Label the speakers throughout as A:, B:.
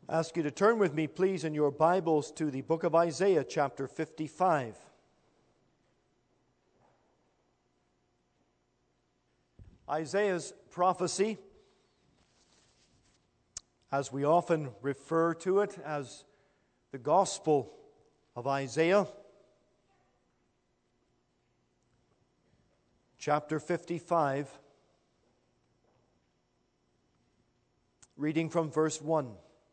A: I ask you to turn with me, please, in your Bibles to the book of Isaiah, chapter 55. Isaiah's prophecy, as we often refer to it as the Gospel of Isaiah, chapter 55, reading from verse 1.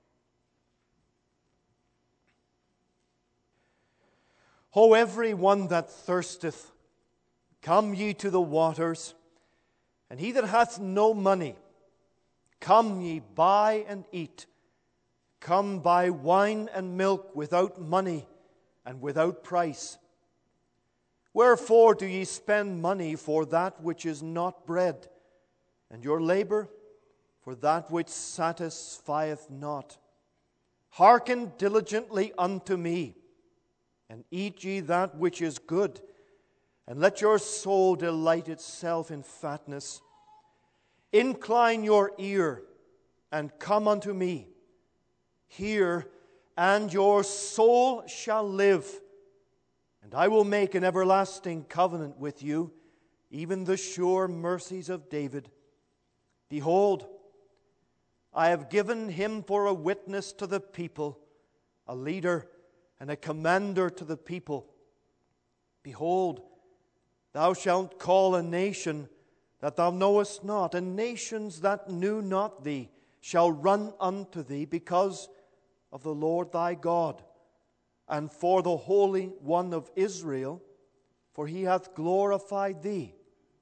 A: O every one that thirsteth, come ye to the waters, and he that hath no money, come ye buy and eat. Come buy wine and milk without money and without price. Wherefore do ye spend money for that which is not bread, and your labor for that which satisfieth not? Hearken diligently unto me, and eat ye that which is good, and let your soul delight itself in fatness. Incline your ear, and come unto me. Hear, and your soul shall live. And I will make an everlasting covenant with you, even the sure mercies of David. Behold, I have given him for a witness to the people, a leader and a commander to the people. Behold, thou shalt call a nation that thou knowest not, and nations that knew not thee shall run unto thee because of the Lord thy God, and for the Holy One of Israel, for he hath glorified thee.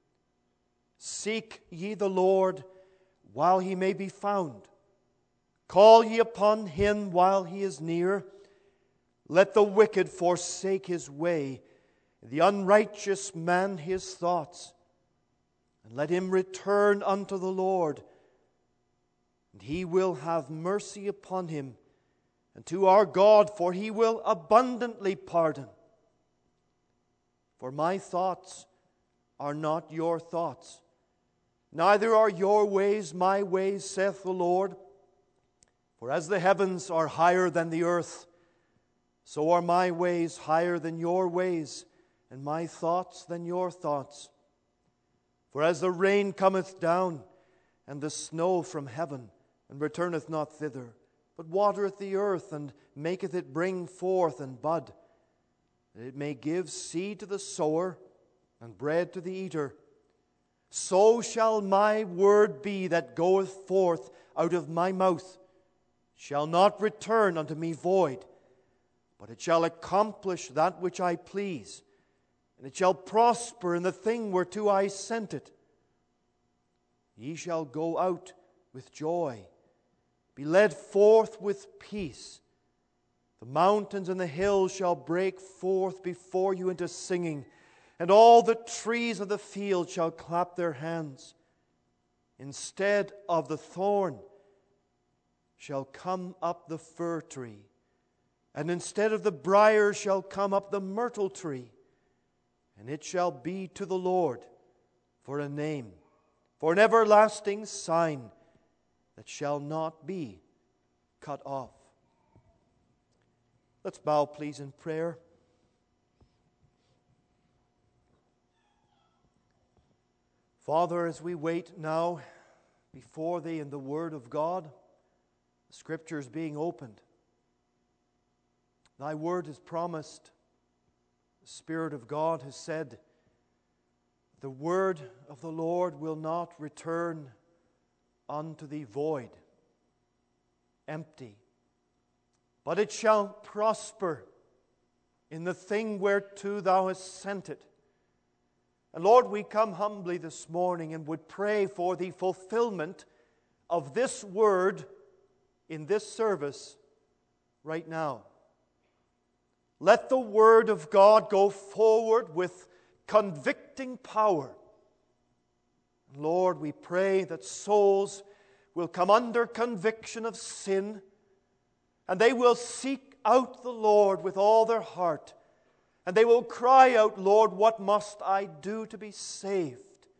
A: Seek ye the Lord while he may be found. Call ye upon him while he is near. Let the wicked forsake his way, the unrighteous man his thoughts. And let him return unto the Lord, and he will have mercy upon him, and to our God, for he will abundantly pardon. For my thoughts are not your thoughts, neither are your ways my ways, saith the Lord. For as the heavens are higher than the earth, so are my ways higher than your ways, and my thoughts than your thoughts. For as the rain cometh down, and the snow from heaven, and returneth not thither, but watereth the earth, and maketh it bring forth and bud, that it may give seed to the sower, and bread to the eater, so shall my word be that goeth forth out of my mouth. It shall not return unto me void, but it shall accomplish that which I please, and it shall prosper in the thing whereto I sent it. Ye shall go out with joy, be led forth with peace. The mountains and the hills shall break forth before you into singing, and all the trees of the field shall clap their hands. Instead of the thorn shall come up the fir tree, and instead of the brier shall come up the myrtle tree. And it shall be to the Lord for a name, for an everlasting sign that shall not be cut off. Let's bow, please, in prayer. Father, as we wait now before Thee in the Word of God, the Scriptures being opened, Thy Word is promised. The Spirit of God has said, the Word of the Lord will not return unto Thee void, empty, but it shall prosper in the thing whereto Thou hast sent it. And Lord, we come humbly this morning and would pray for the fulfillment of this word in this service right now. Let the Word of God go forward with convicting power. Lord, we pray that souls will come under conviction of sin, and they will seek out the Lord with all their heart, and they will cry out, Lord, what must I do to be saved?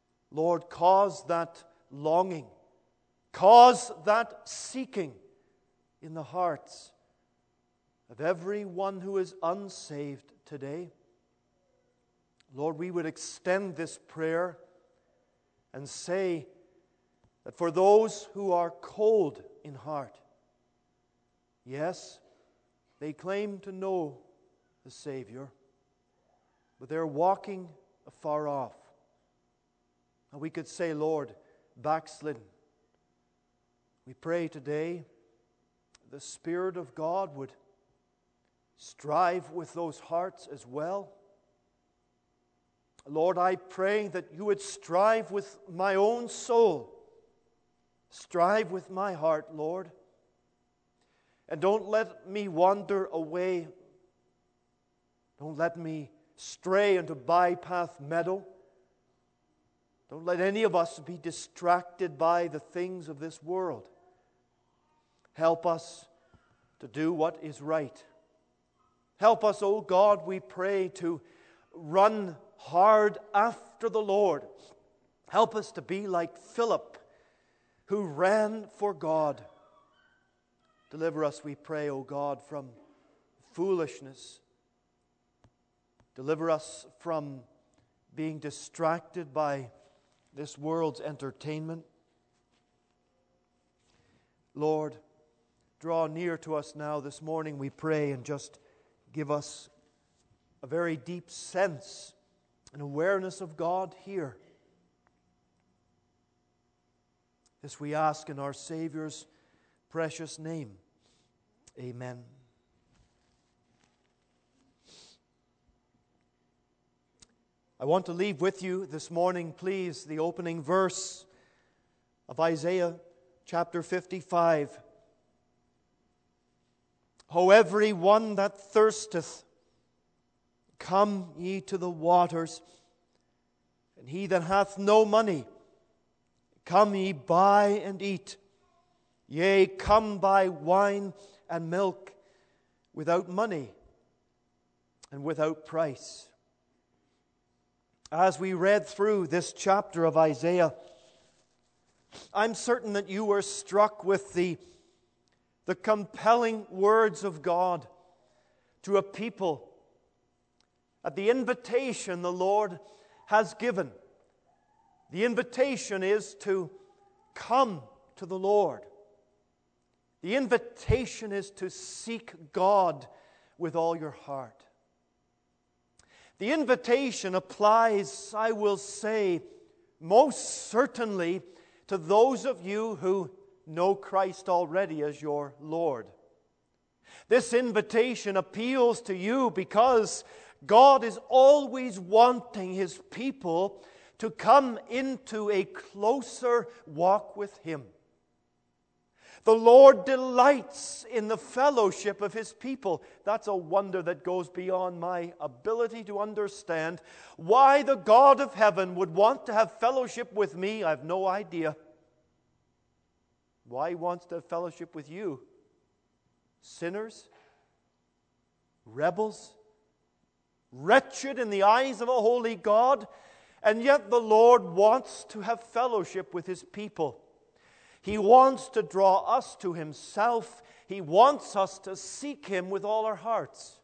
A: Lord, cause that longing, cause that seeking in the hearts of every one who is unsaved today. Lord, we would extend this prayer and say that for those who are cold in heart, yes, they claim to know the Savior, but they're walking afar off. And we could say, Lord, backslidden. We pray today the Spirit of God would strive with those hearts as well. Lord, I pray that you would strive with my own soul. Strive with my heart, Lord. And don't let me wander away. Don't let me stray into bypath meadow. Don't let any of us be distracted by the things of this world. Help us to do what is right. Help us, O God, we pray, to run hard after the Lord. Help us to be like Philip, who ran for God. Deliver us, we pray, O God, from foolishness. Deliver us from being distracted by this world's entertainment. Lord, draw near to us now this morning, we pray, and just give us a very deep sense and awareness of God here. This we ask in our Savior's precious name. Amen. I want to leave with you this morning, please, the opening verse of Isaiah chapter 55. Ho, every one that thirsteth, come ye to the waters, and he that hath no money, come ye buy and eat. Yea, come buy wine and milk without money and without price. As we read through this chapter of Isaiah, I'm certain that you were struck with the compelling words of God to a people at the invitation the Lord has given. The invitation is to come to the Lord. The invitation is to seek God with all your heart. The invitation applies, I will say, most certainly to those of you who know Christ already as your Lord. This invitation appeals to you because God is always wanting His people to come into a closer walk with Him. The Lord delights in the fellowship of His people. That's a wonder that goes beyond my ability to understand. Why the God of heaven would want to have fellowship with me, I have no idea. Why He wants to have fellowship with you? Sinners? Rebels? Wretched in the eyes of a holy God? And yet the Lord wants to have fellowship with His people. He wants to draw us to Himself. He wants us to seek Him with all our hearts.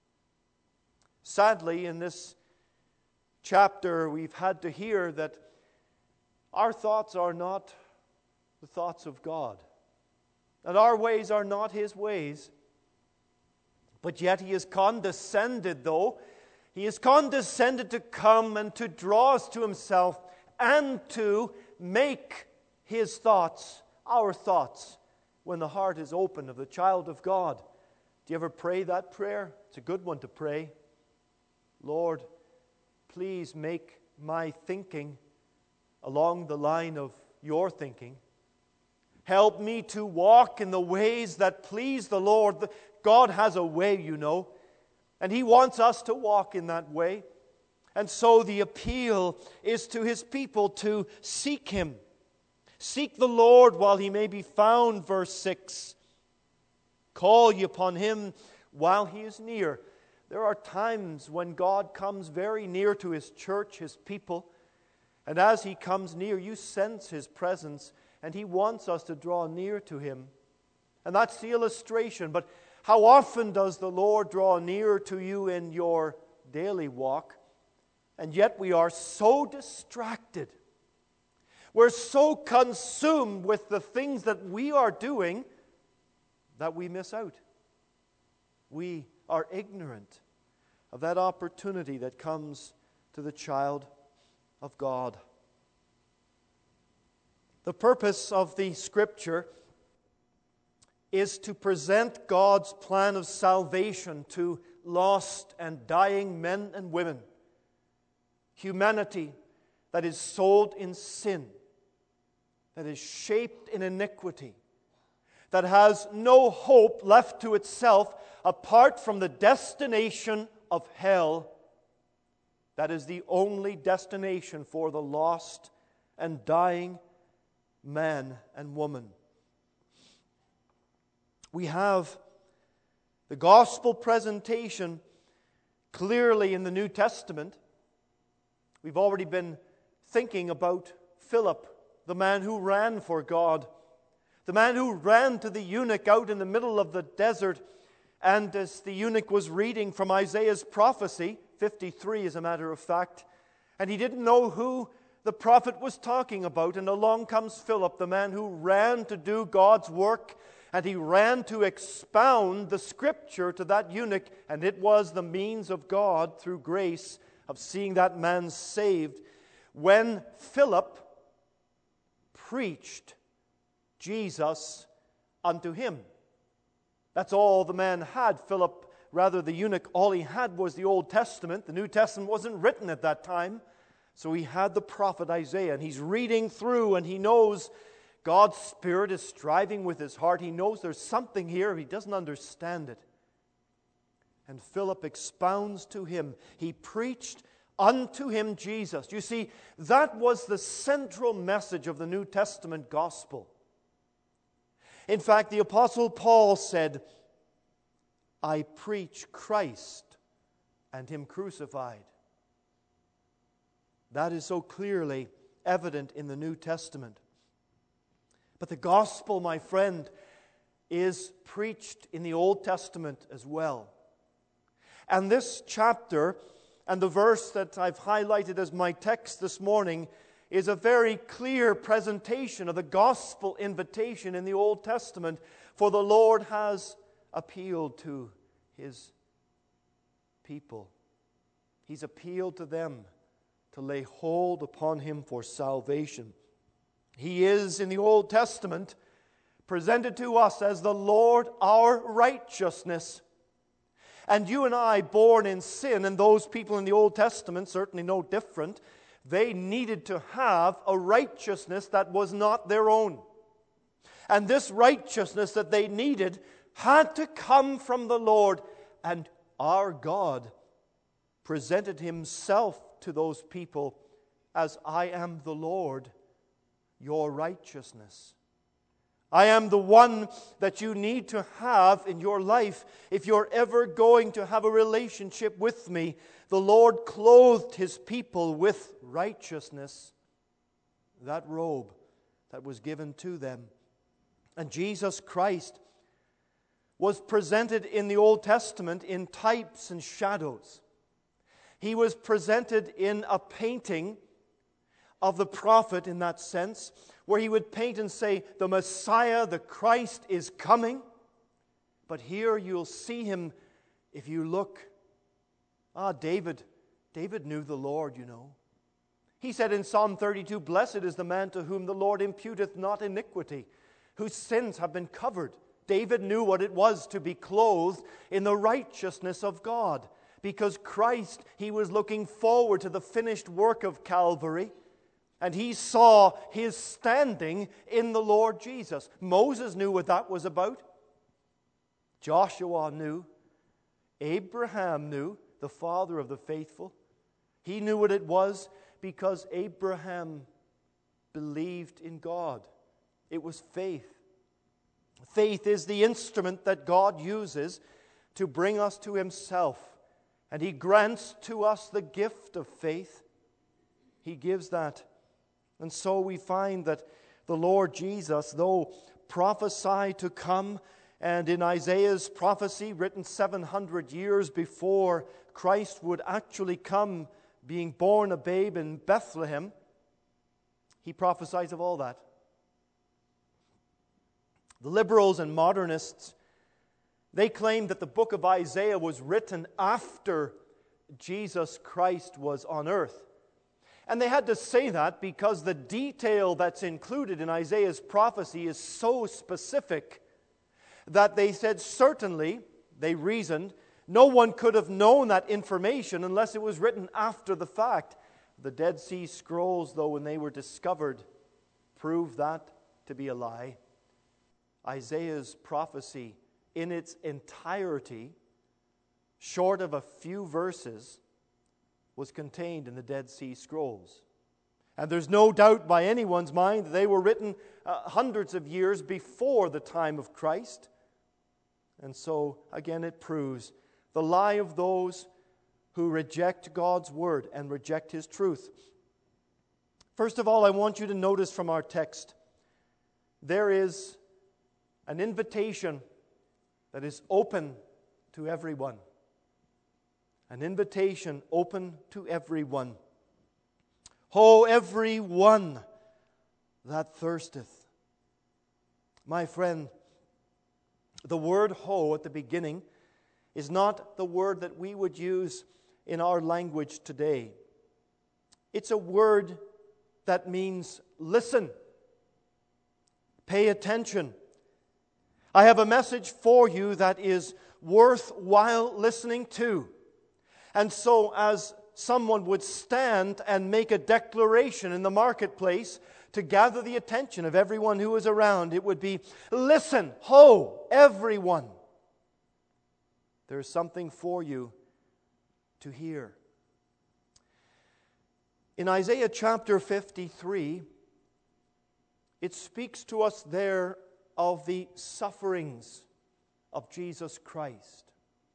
A: Sadly, in this chapter, we've had to hear that our thoughts are not the thoughts of God, that our ways are not His ways. But yet He has condescended, though. He has condescended to come and to draw us to Himself and to make His thoughts our thoughts when the heart is open of the child of God. Do you ever pray that prayer? It's a good one to pray. Lord, please make my thinking along the line of your thinking. Help me to walk in the ways that please the Lord. God has a way, you know, and He wants us to walk in that way. And so the appeal is to His people to seek Him. Seek the Lord while He may be found, verse 6. Call ye upon Him while He is near. There are times when God comes very near to His church, His people, and as He comes near, you sense His presence, and He wants us to draw near to Him. And that's the illustration. But how often does the Lord draw near to you in your daily walk? And yet we are so distracted. We're so consumed with the things that we are doing that we miss out. We are ignorant of that opportunity that comes to the child of God. The purpose of the Scripture is to present God's plan of salvation to lost and dying men and women. Humanity that is sold in sin, that is shaped in iniquity, that has no hope left to itself apart from the destination of hell. That is the only destination for the lost and dying man and woman. We have the gospel presentation clearly in the New Testament. We've already been thinking about Philip, the man who ran for God, the man who ran to the eunuch out in the middle of the desert. And as the eunuch was reading from Isaiah's prophecy, 53 as a matter of fact, and he didn't know who the prophet was talking about, and along comes Philip, the man who ran to do God's work, and he ran to expound the Scripture to that eunuch, and it was the means of God, through grace, of seeing that man saved. When Philip preached Jesus unto him. That's all the man had. Philip, rather the eunuch, all he had was the Old Testament. The New Testament wasn't written at that time. So he had the prophet Isaiah, and he's reading through, and he knows God's Spirit is striving with his heart. He knows there's something here. He doesn't understand it. And Philip expounds to him. He preached unto him Jesus. You see, that was the central message of the New Testament gospel. In fact, the Apostle Paul said, I preach Christ and Him crucified. That is so clearly evident in the New Testament. But the gospel, my friend, is preached in the Old Testament as well. And this chapter and the verse that I've highlighted as my text this morning is a very clear presentation of the gospel invitation in the Old Testament. For the Lord has appealed to His people. He's appealed to them to lay hold upon Him for salvation. He is, in the Old Testament, presented to us as the Lord our righteousness. And you and I, born in sin, and those people in the Old Testament, certainly no different, they needed to have a righteousness that was not their own. And this righteousness that they needed had to come from the Lord. And our God presented Himself to those people as, I am the Lord, your righteousness. I am the one that you need to have in your life if you're ever going to have a relationship with me. The Lord clothed His people with righteousness, that robe that was given to them. And Jesus Christ was presented in the Old Testament in types and shadows. He was presented in a painting of the prophet in that sense, where he would paint and say, the Messiah, the Christ, is coming. But here you'll see Him, if you look. David knew the Lord, you know. He said in Psalm 32, blessed is the man to whom the Lord imputeth not iniquity, whose sins have been covered. David knew what it was to be clothed in the righteousness of God. Because Christ, he was looking forward to the finished work of Calvary. And he saw his standing in the Lord Jesus. Moses knew what that was about. Joshua knew. Abraham knew, the father of the faithful. He knew what it was because Abraham believed in God. It was faith. Faith is the instrument that God uses to bring us to Himself. And He grants to us the gift of faith. He gives that. And so we find that the Lord Jesus, though prophesy to come. And in Isaiah's prophecy, written 700 years before Christ would actually come, being born a babe in Bethlehem, he prophesies of all that. The liberals and modernists, they claim that the book of Isaiah was written after Jesus Christ was on earth. And they had to say that because the detail that's included in Isaiah's prophecy is so specific that they said certainly, they reasoned, no one could have known that information unless it was written after the fact. The Dead Sea Scrolls, though, when they were discovered, proved that to be a lie. Isaiah's prophecy in its entirety, short of a few verses, was contained in the Dead Sea Scrolls. And there's no doubt by anyone's mind that they were written hundreds of years before the time of Christ. And so, again, it proves the lie of those who reject God's word and reject His truth. First of all, I want you to notice from our text, there is an invitation that is open to everyone. An invitation open to everyone. Ho, everyone that thirsteth. My friend, the word ho at the beginning is not the word that we would use in our language today. It's a word that means listen, pay attention. I have a message for you that is worthwhile listening to. And so as someone would stand and make a declaration in the marketplace to gather the attention of everyone who is around, it would be, listen, ho, everyone. There's something for you to hear. In Isaiah chapter 53, it speaks to us there of the sufferings of Jesus Christ.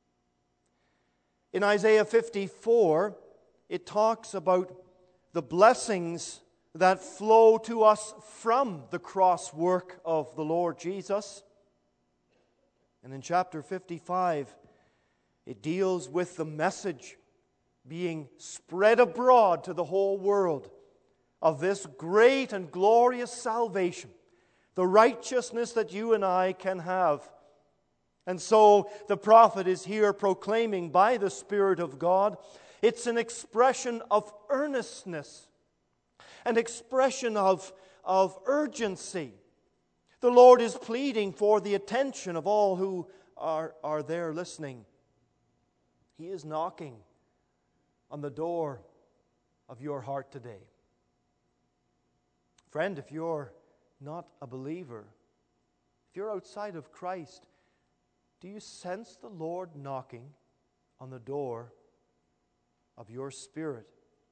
A: In Isaiah 54, it talks about the blessings that flow to us from the cross work of the Lord Jesus. And in chapter 55, it deals with the message being spread abroad to the whole world of this great and glorious salvation, the righteousness that you and I can have. And so the prophet is here proclaiming by the Spirit of God. It's an expression of earnestness, an expression of urgency. The Lord is pleading for the attention of all who are there listening. He is knocking on the door of your heart today. Friend, if you're not a believer, if you're outside of Christ, do you sense the Lord knocking on the door of your spirit?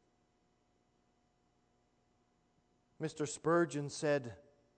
A: Mr. Spurgeon said,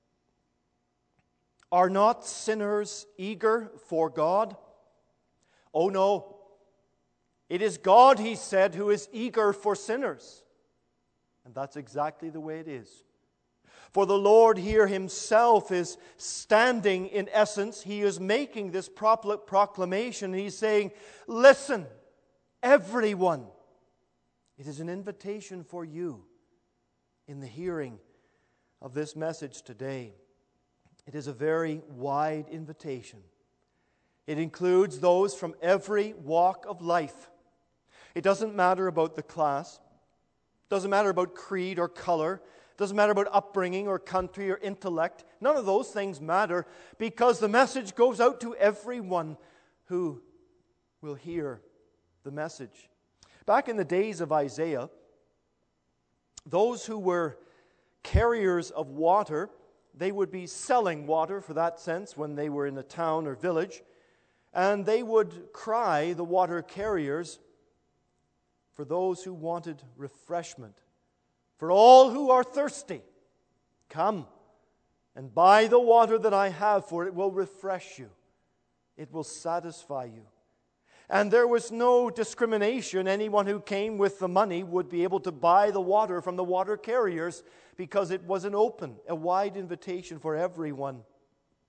A: "Are not sinners eager for God? Oh no, it is God," he said, "who is eager for sinners." And that's exactly the way it is. For the Lord here Himself is standing, in essence, He is making this proclamation. He's saying, listen, everyone. It is an invitation for you in the hearing of this message today. It is a very wide invitation. It includes those from every walk of life. It doesn't matter about the class. It doesn't matter about creed or color. It doesn't matter about upbringing or country or intellect. None of those things matter, because the message goes out to everyone who will hear the message. Back in the days of Isaiah, those who were carriers of water, they would be selling water, for that sense, when they were in a town or village, and they would cry, the water carriers, for those who wanted refreshment. For all who are thirsty, come and buy the water that I have, for it will refresh you. It will satisfy you. And there was no discrimination. Anyone who came with the money would be able to buy the water from the water carriers, because it was an open, a wide invitation for everyone.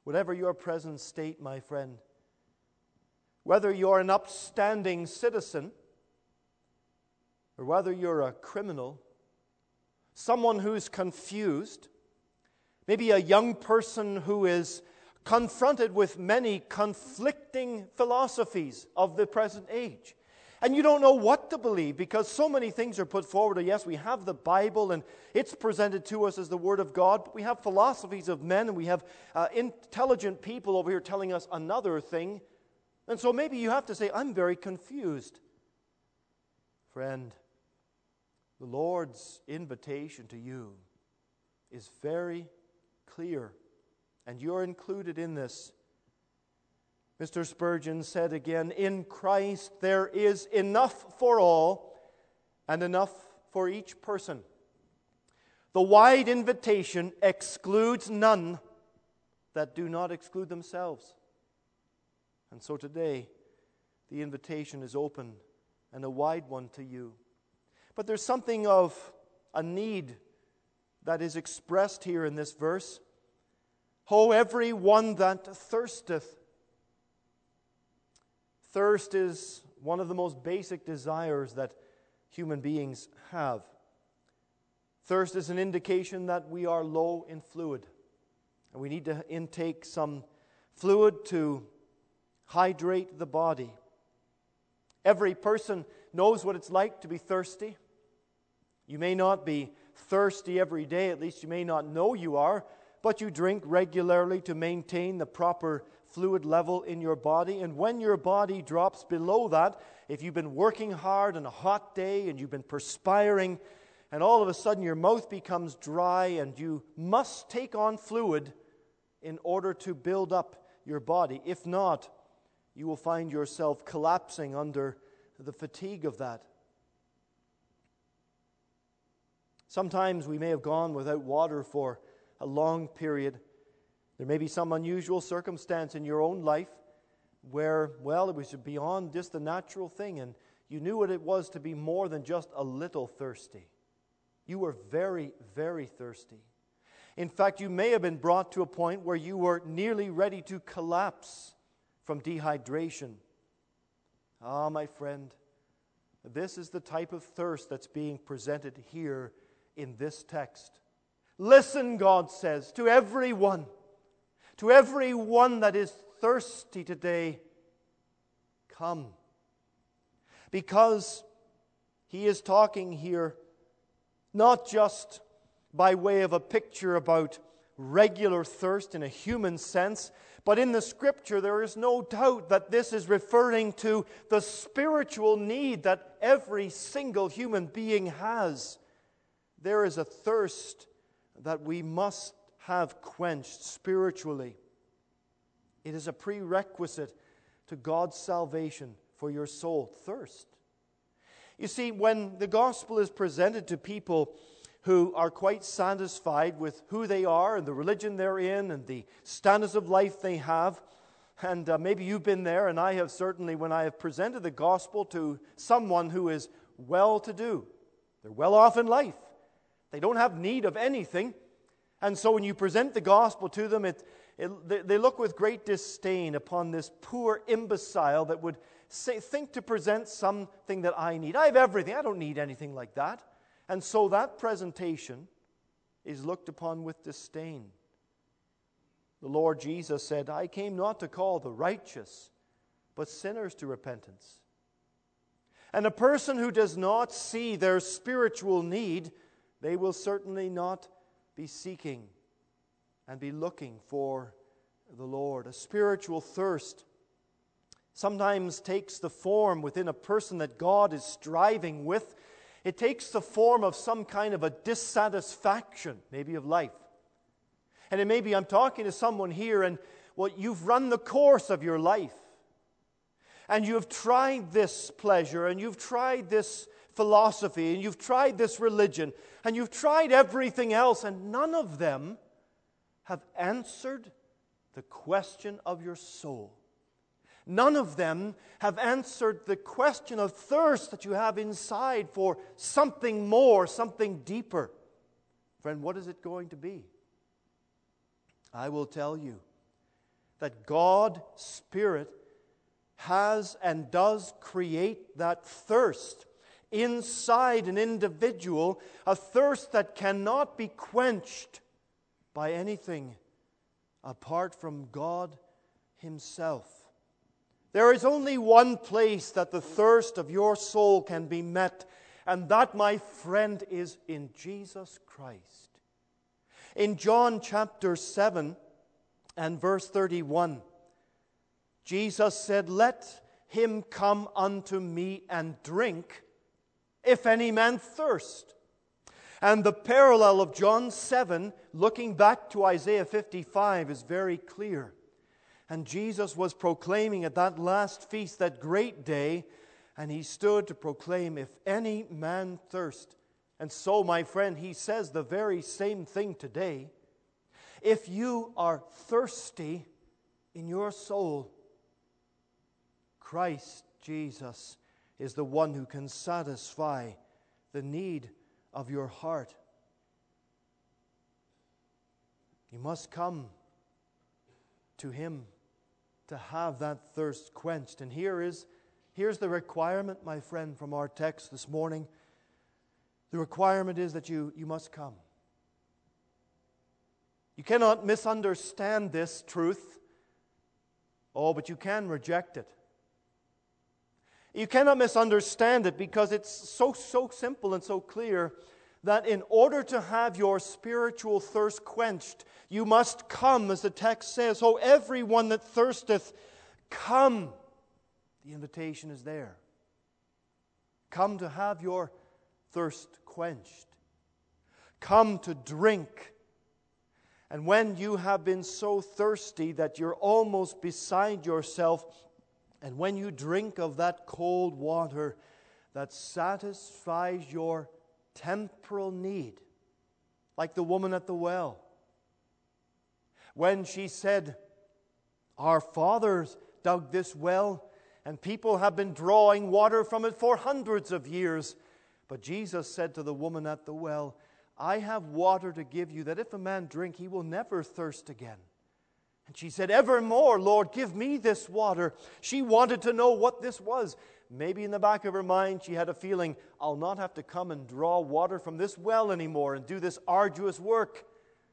A: Whatever your present state, my friend, whether you're an upstanding citizen or whether you're a criminal, someone who's confused, maybe a young person who is confronted with many conflicting philosophies of the present age. And you don't know what to believe because so many things are put forward. Yes, we have the Bible and it's presented to us as the Word of God, but we have philosophies of men and we have intelligent people over here telling us another thing. And so maybe you have to say, I'm very confused. Friend, the Lord's invitation to you is very clear, and you're included in this. Mr. Spurgeon said again, in Christ there is enough for all and enough for each person. The wide invitation excludes none that do not exclude themselves. And so today, the invitation is open and a wide one to you. But there's something of a need that is expressed here in this verse. Ho, every one that thirsteth. Thirst is one of the most basic desires that human beings have. Thirst is an indication that we are low in fluid. And we need to intake some fluid to hydrate the body. Every person knows what it's like to be thirsty. You may not be thirsty every day, at least you may not know you are, but you drink regularly to maintain the proper fluid level in your body. And when your body drops below that, if you've been working hard on a hot day and you've been perspiring, and all of a sudden your mouth becomes dry and you must take on fluid in order to build up your body. If not, you will find yourself collapsing under the fatigue of that. Sometimes we may have gone without water for a long period. There may be some unusual circumstance in your own life where, well, it was beyond just the natural thing, and you knew what it was to be more than just a little thirsty. You were very, very thirsty. In fact, you may have been brought to a point where you were nearly ready to collapse from dehydration. Ah, my friend, this is the type of thirst that's being presented here in this text. Listen, God says, to everyone that is thirsty today, come. Because he is talking here not just by way of a picture about regular thirst in a human sense, but in the Scripture there is no doubt that this is referring to the spiritual need that every single human being has. There is a thirst that we must have quenched spiritually. It is a prerequisite to God's salvation for your soul. Thirst. You see, when the gospel is presented to people who are quite satisfied with who they are and the religion they're in and the standards of life they have, and maybe you've been there, and I have certainly, when I have presented the gospel to someone who is well-to-do. They're well off in life. They don't have need of anything. And so when you present the gospel to them, they look with great disdain upon this poor imbecile that would think to present something that I need. I have everything. I don't need anything like that. And so that presentation is looked upon with disdain. The Lord Jesus said, I came not to call the righteous, but sinners to repentance. And a person who does not see their spiritual need, they will certainly not be seeking and be looking for the Lord. A spiritual thirst sometimes takes the form within a person that God is striving with. It takes the form of some kind of a dissatisfaction, maybe of life. And it may be I'm talking to someone here and, well, you've run the course of your life. And you've tried this pleasure, and you've tried this philosophy, and you've tried this religion, and you've tried everything else, and none of them have answered the question of your soul. None of them have answered the question of thirst that you have inside for something more, something deeper. Friend, what is it going to be? I will tell you, that God, Spirit, has and does create that thirst inside an individual, a thirst that cannot be quenched by anything apart from God Himself. There is only one place that the thirst of your soul can be met, and that, my friend, is in Jesus Christ. In John chapter 7 and verse 31, Jesus said, "Let him come unto me and drink, if any man thirst." And the parallel of John 7, looking back to Isaiah 55, is very clear. And Jesus was proclaiming at that last feast, that great day, and He stood to proclaim, "If any man thirst." And so, my friend, He says the very same thing today. If you are thirsty in your soul, Christ Jesus is the one who can satisfy the need of your heart. You must come to Him to have that thirst quenched. And here's the requirement, my friend, from our text this morning. The requirement is that you must come. You cannot misunderstand this truth. Oh, but you can reject it. You cannot misunderstand it because it's so simple and so clear that in order to have your spiritual thirst quenched, you must come, as the text says. "Oh, everyone that thirsteth, come." The invitation is there. Come to have your thirst quenched. Come to drink. And when you have been so thirsty that you're almost beside yourself, and when you drink of that cold water that satisfies your temporal need, like the woman at the well, when she said, "Our fathers dug this well, and people have been drawing water from it for hundreds of years." But Jesus said to the woman at the well, "I have water to give you, that if a man drink, he will never thirst again." And she said, "Evermore, Lord, give me this water." She wanted to know what this was. Maybe in the back of her mind, she had a feeling, "I'll not have to come and draw water from this well anymore and do this arduous work."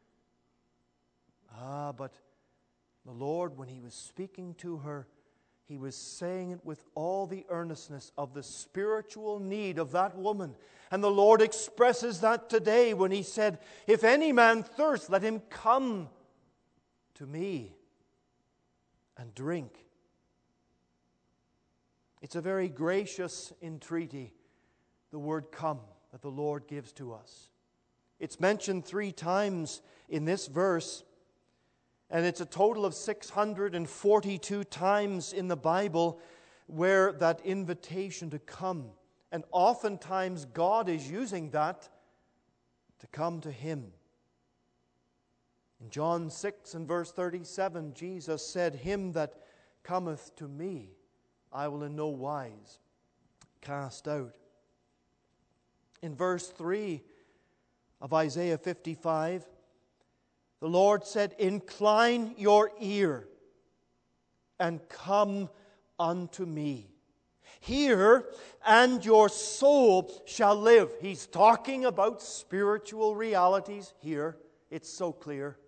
A: But the Lord, when He was speaking to her, He was saying it with all the earnestness of the spiritual need of that woman. And the Lord expresses that today when He said, "If any man thirst, let him come to me and drink." It's a very gracious entreaty, the word "come," that the Lord gives to us. It's mentioned 3 times in this verse, and it's a total of 642 times in the Bible where that invitation to come. And oftentimes God is using that to come to Him. In John 6 and verse 37, Jesus said, "Him that cometh to me, I will in no wise cast out." In verse 3 of Isaiah 55, the Lord said, "Incline your ear and come unto me. Hear, and your soul shall live." He's talking about spiritual realities here. It's so clear.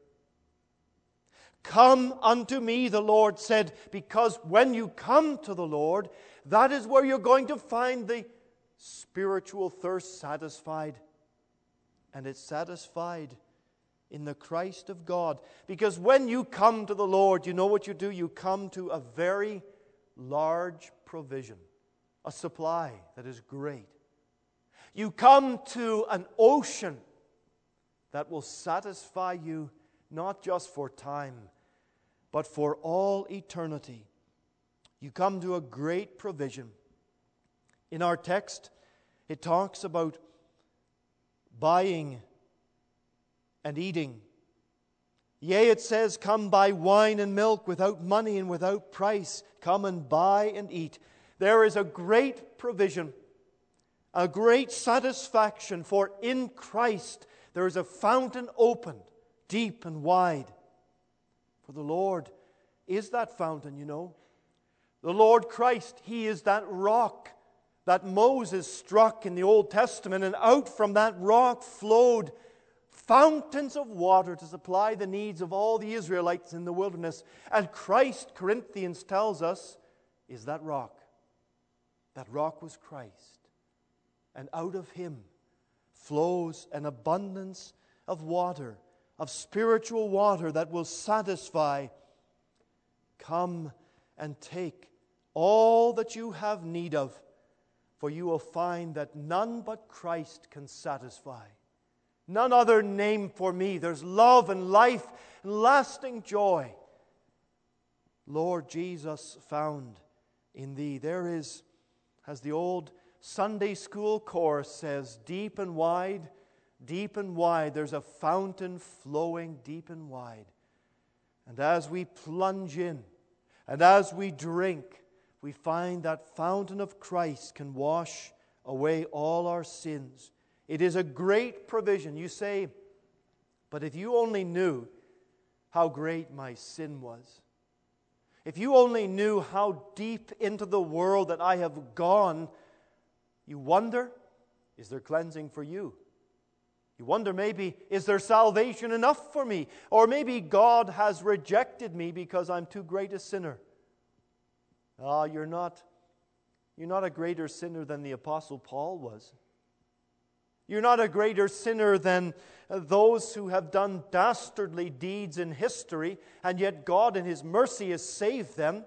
A: "Come unto me," the Lord said, because when you come to the Lord, that is where you're going to find the spiritual thirst satisfied. And it's satisfied in the Christ of God. Because when you come to the Lord, you know what you do? You come to a very large provision, a supply that is great. You come to an ocean that will satisfy you not just for time, but for all eternity. You come to a great provision. In our text, it talks about buying and eating. Yea, it says, "Come buy wine and milk without money and without price. Come and buy and eat." There is a great provision, a great satisfaction, for in Christ there is a fountain opened, deep and wide. For the Lord is that fountain, you know. The Lord Christ, He is that rock that Moses struck in the Old Testament, and out from that rock flowed fountains of water to supply the needs of all the Israelites in the wilderness. And Christ, Corinthians tells us, is that rock. That rock was Christ. And out of Him flows an abundance of water, of spiritual water that will satisfy. Come and take all that you have need of, for you will find that none but Christ can satisfy. None other name for me. There's love and life and lasting joy. Lord Jesus, found in Thee. There is, as the old Sunday school chorus says, deep and wide, there's a fountain flowing deep and wide. And as we plunge in, and as we drink, we find that fountain of Christ can wash away all our sins. It is a great provision. You say, but if you only knew how great my sin was, if you only knew how deep into the world that I have gone, you wonder, is there cleansing for you? You wonder maybe, is there salvation enough for me? Or maybe God has rejected me because I'm too great a sinner. You're not a greater sinner than the Apostle Paul was. You're not a greater sinner than those who have done dastardly deeds in history, and yet God in His mercy has saved them.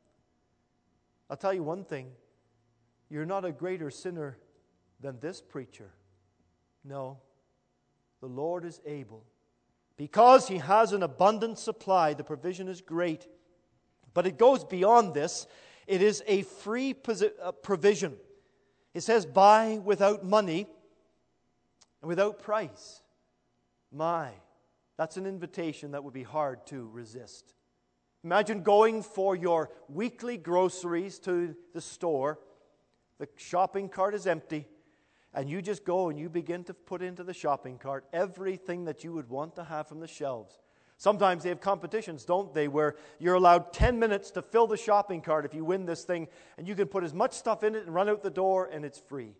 A: I'll tell you one thing. You're not a greater sinner than this preacher. No. The Lord is able. Because He has an abundant supply, the provision is great. But it goes beyond this. It is a free provision. It says, buy without money and without price. That's an invitation that would be hard to resist. Imagine going for your weekly groceries to the store. The shopping cart is empty. And you just go and you begin to put into the shopping cart everything that you would want to have from the shelves. Sometimes they have competitions, don't they, where you're allowed 10 minutes to fill the shopping cart if you win this thing, and you can put as much stuff in it and run out the door, and it's free.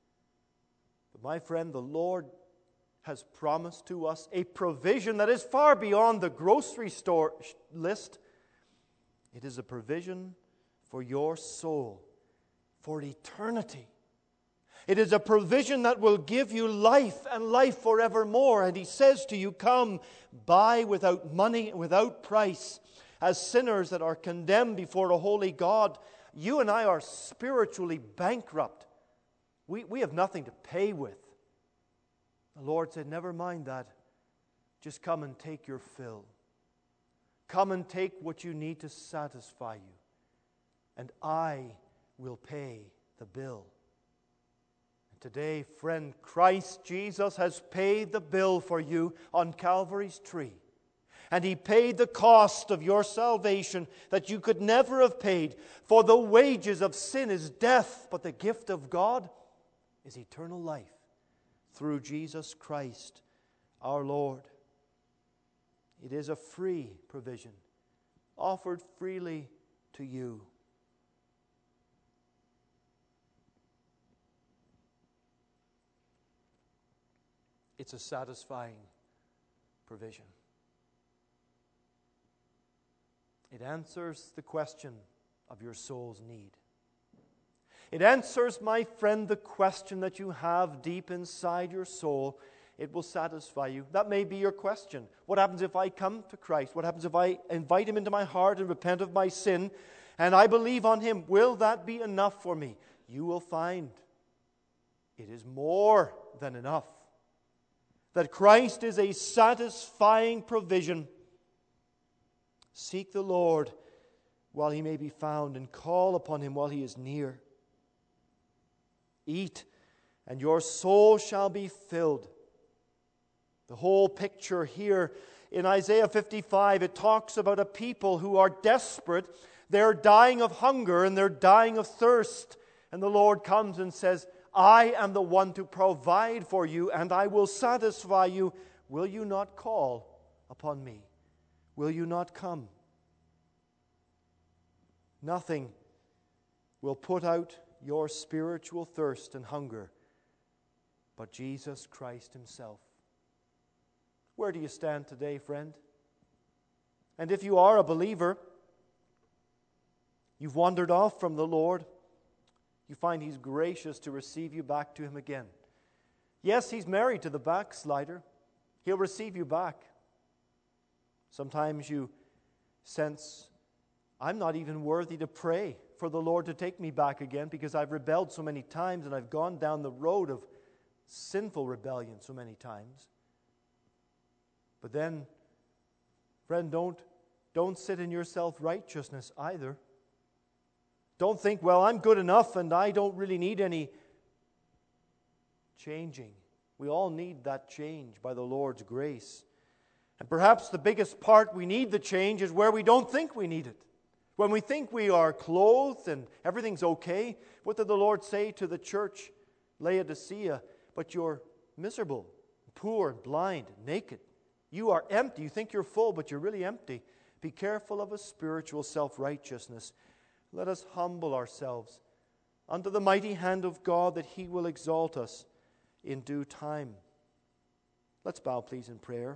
A: But my friend, the Lord has promised to us a provision that is far beyond the grocery store list. It is a provision for your soul, for eternity. It is a provision that will give you life and life forevermore. And He says to you, come, buy without money and without price. As sinners that are condemned before a holy God, you and I are spiritually bankrupt. We have nothing to pay with. The Lord said, never mind that. Just come and take your fill. Come and take what you need to satisfy you. And I will pay the bill. Today, friend, Christ Jesus has paid the bill for you on Calvary's tree. And He paid the cost of your salvation that you could never have paid. For the wages of sin is death, but the gift of God is eternal life through Jesus Christ our Lord. It is a free provision, offered freely to you. It's a satisfying provision. It answers the question of your soul's need. It answers, my friend, the question that you have deep inside your soul. It will satisfy you. That may be your question. What happens if I come to Christ? What happens if I invite Him into my heart and repent of my sin and I believe on Him? Will that be enough for me? You will find it is more than enough. That Christ is a satisfying provision. Seek the Lord while He may be found, and call upon Him while He is near. Eat, and your soul shall be filled. The whole picture here in Isaiah 55, it talks about a people who are desperate. They're dying of hunger and they're dying of thirst. And the Lord comes and says, I am the one to provide for you, and I will satisfy you. Will you not call upon me? Will you not come? Nothing will put out your spiritual thirst and hunger but Jesus Christ Himself. Where do you stand today, friend? And if you are a believer, you've wandered off from the Lord, you find He's gracious to receive you back to Him again. Yes, He's married to the backslider. He'll receive you back. Sometimes you sense, I'm not even worthy to pray for the Lord to take me back again because I've rebelled so many times and I've gone down the road of sinful rebellion so many times. But then, friend, don't sit in your self-righteousness either. Don't think, well, I'm good enough and I don't really need any changing. We all need that change by the Lord's grace. And perhaps the biggest part we need the change is where we don't think we need it. When we think we are clothed and everything's okay, what did the Lord say to the church, Laodicea? But you're miserable, poor, blind, naked. You are empty. You think you're full, but you're really empty. Be careful of a spiritual self-righteousness. Let us humble ourselves under the mighty hand of God that He will exalt us in due time. Let's bow, please, in prayer.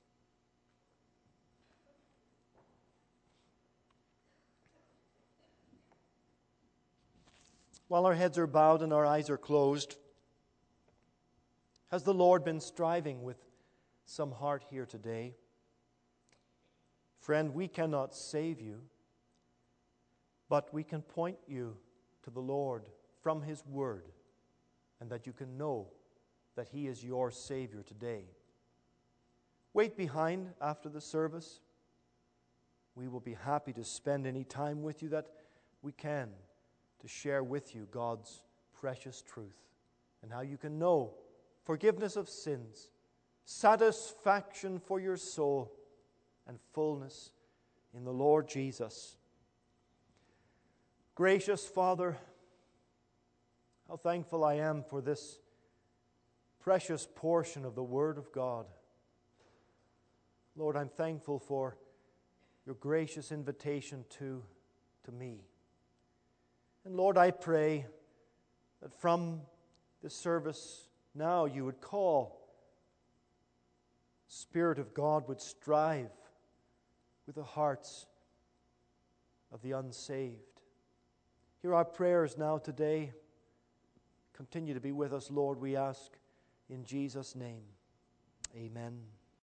A: While our heads are bowed and our eyes are closed, has the Lord been striving with some heart here today? Friend, we cannot save you, but we can point you to the Lord from His Word, and that you can know that He is your Savior today. Wait behind after the service. We will be happy to spend any time with you that we can to share with you God's precious truth and how you can know forgiveness of sins, satisfaction for your soul, and fullness in the Lord Jesus. Gracious Father, how thankful I am for this precious portion of the Word of God. Lord, I'm thankful for your gracious invitation to me. And Lord, I pray that from this service now you would call, Spirit of God would strive with the hearts of the unsaved. Hear our prayers now today. Continue to be with us, Lord, we ask in Jesus' name. Amen.